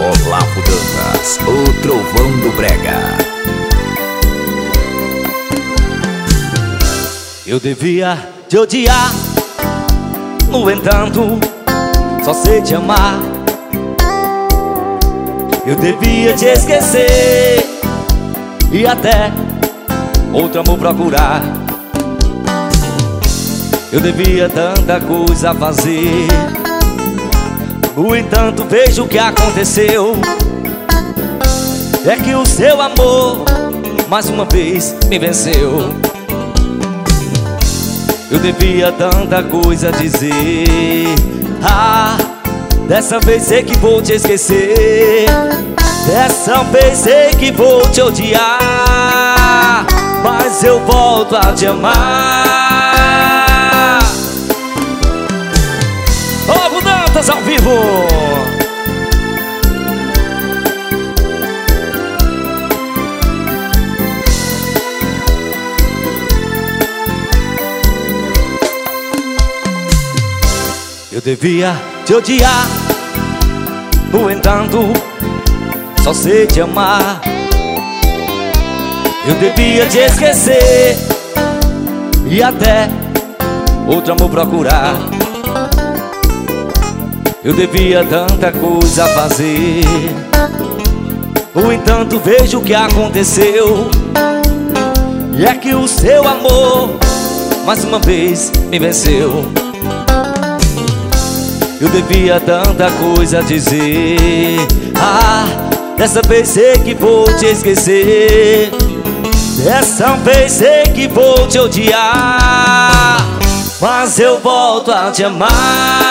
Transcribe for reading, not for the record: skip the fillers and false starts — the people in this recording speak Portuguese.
Olavo Dantas, o trovão do brega. Eu devia te odiar, no entanto, só sei te amar. Eu devia te esquecer e até outro amor procurar. Eu devia tanta coisa fazer, no entanto vejo o que aconteceu. É que o seu amor mais uma vez me venceu. Eu devia tanta coisa dizer. Ah, dessa vez sei que vou te esquecer. Dessa vez sei que vou te odiar, mas eu volto a te amar. Olavo Dantas ao vivo. Eu devia te odiar, no entanto, só sei te amar. Eu devia te esquecer e até outro amor procurar. Eu devia tanta coisa fazer, no entanto vejo o que aconteceu. E é que o seu amor mais uma vez me venceu. Eu devia tanta coisa dizer. Ah, dessa vez sei que vou te esquecer. Dessa vez sei que vou te odiar, mas eu volto a te amar.